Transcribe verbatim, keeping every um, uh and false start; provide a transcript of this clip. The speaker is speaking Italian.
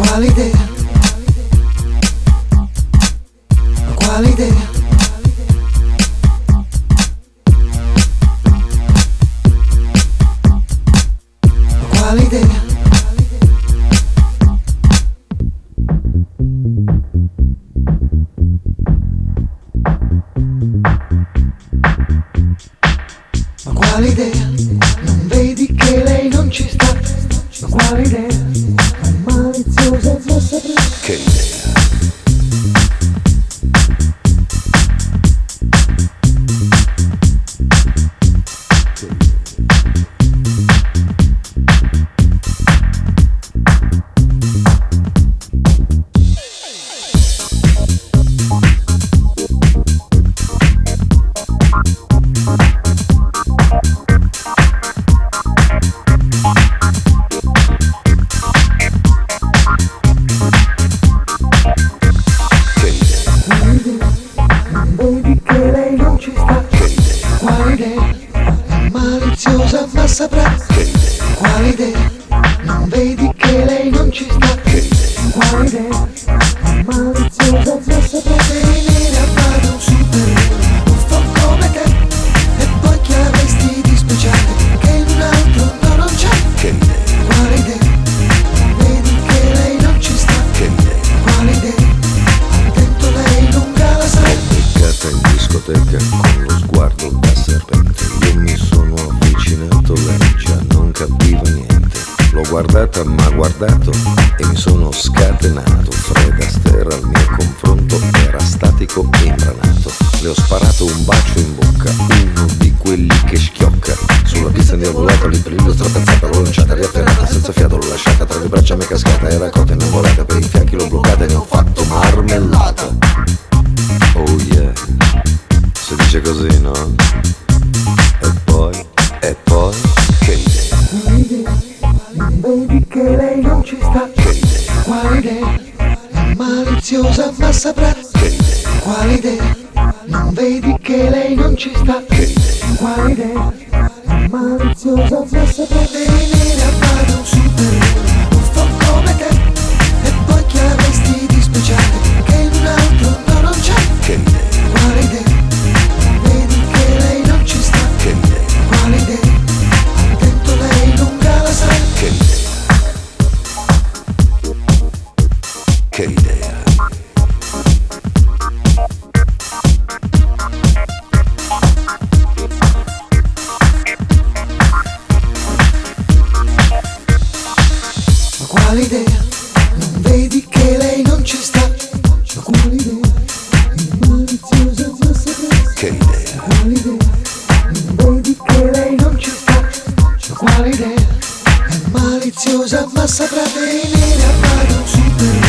quale idea? Ma quale idea? Ma quale idea? Ma quale idea? Non vedi che lei non ci sta? Ma quale idea? È maliziosa e non saprà. Che idea? Maliziosa ma saprà. Quale idea? Non vedi che lei non ci sta? Quale idea? Maliziosa ma saprà. Venire a fare un supereroe buffo come te, e poi che avresti di speciale che in un altro no non c'è? Quale idea? Non vedi che lei non ci sta? Quale idea? Attento, lei lunga la sarà. Beccata in discoteca con lo sguardo da serpente. Io mi sono avvicinato, lei già non capiva niente. L'ho guardata, m'ha guardato e mi sono scatenato. Fred Astaire al mio confronto era statico e imbranato. Le ho sparato un bacio in bocca, uno di quelli che schiocca. Sulla pista mi ha volato l'improvviso, strapazzata, l'ho lanciata, riafferrata senza fiato, l'ho lasciata tra le braccia, mi è cascata, era cotta innamorata, per i fianchi l'ho bloccata e ne ho fatto marmellata. Oh yeah, si dice così, no? E poi, e poi, che idea? Quale idea? Non vedi che lei non ci sta? Quale idea? È maliziosa ma saprà. Quale idea? Non vedi che lei non ci sta? Quale idea? È maliziosa ma saprà. Venire a fare un supereroe buffo come te, e poi che avresti di speciale che in un altro no non c'è? Quale idea? Non vedi che lei non ci sta? Quale idea? Attento, lei lunga la sarà. Che idea? Che idea? Ma quale idea? Non vedi che lei non ci sta? Ma quale idea? È maliziosa ma saprà. Che idea? Quale idea? Non vedi che lei non ci sta? Ma quale idea? È maliziosa ma saprà. Venire a fare un supereroe